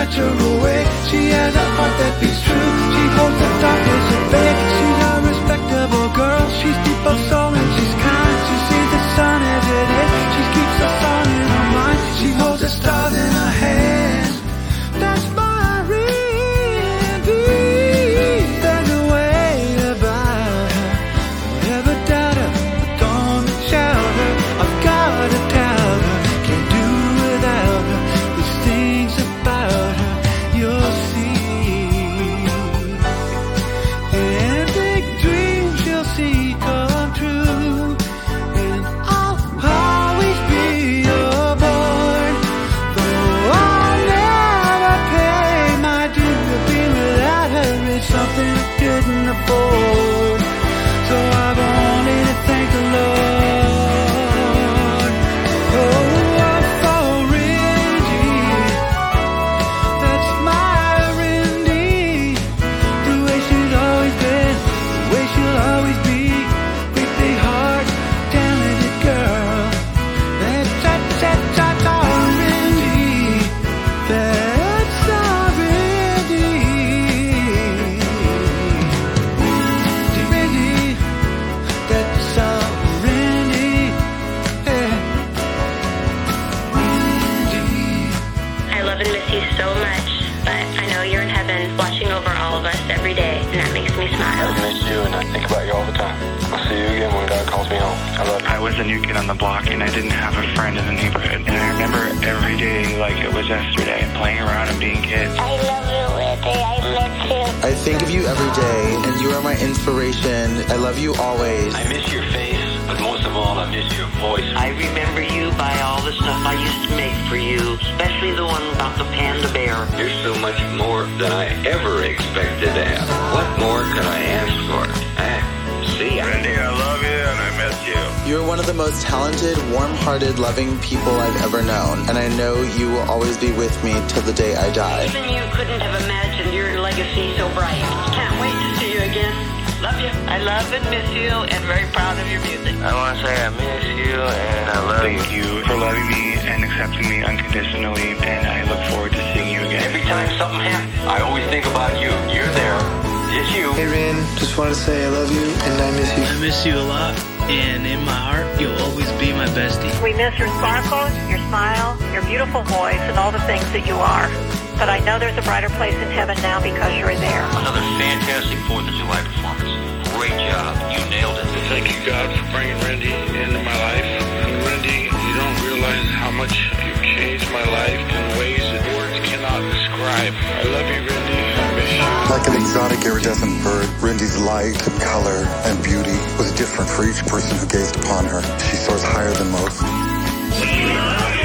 natural way. She has a heart that beats true. She holds the darkness at bay. She's a respectable girl. She's deep of soul and she's kind. She sees the sun as it is. She keeps a song in her mind. She holds the stars in her hand. That's my Randy. There's a way about her. Never doubt her, but don't shout her. I've got to tell her, can't do without her. These things about her, you'll see. And big dreams she'll see come true. And I'll always be your boy. Though I'll never pay my due, to be without her is something I couldn't afford. So I've only to thank the Lord. Oh, I'm for Randy. That's my Randy. The way she's always been, the way she'll always be. Great big heart, talented girl. That's our Randy. That's our Randy. Randy. That's our Randy. Yeah. Randy. I love and miss you so much, but I know you're in heaven watching over all of us every day, and that makes me smile. I miss you and I think about you all the time. I'll see you again when God calls me home. I love you. I was a new kid on the block and I didn't have a friend in the neighborhood. And I remember every day like it was yesterday, playing around and being kids. I love you, Randy. I miss you. I think of you every day, and you are my inspiration. I love you always. I miss your face, but most of all, I miss your voice. I remember you by all the stuff I used to make for you, especially the one about the panda bear. You're so much more than I ever expected to have. What more could I ask for? See ya. Randy, I love you and I miss you. You are one of the most talented, warm-hearted, loving people I've ever known, and I know you will always be with me till the day I die. Even you couldn't have imagined your legacy so bright. Can't wait to see you again. Love you. I love and miss you and very proud of your music. I want to say I miss you and I love you. Thank you for loving me and accepting me unconditionally, and I look forward to seeing you again. Every time something happens, I always think about you. You're there. It's you. Hey Rin, just wanted to say I love you and I miss you. I miss you a lot, and in my heart, you'll always be my bestie. We miss your sparkle, your smile, your beautiful voice, and all the things that you are. But I know there's a brighter place in heaven now because you're there. Another fantastic 4th of July performance. Great job. You nailed it. Thank you, God, for bringing Randy into my life. And Randy, you don't realize how much you've changed my life in ways that words cannot describe. I love you, Randy. I miss you. Like an exotic iridescent bird, Rindy's light, color, and beauty was different for each person who gazed upon her. She soars higher than most.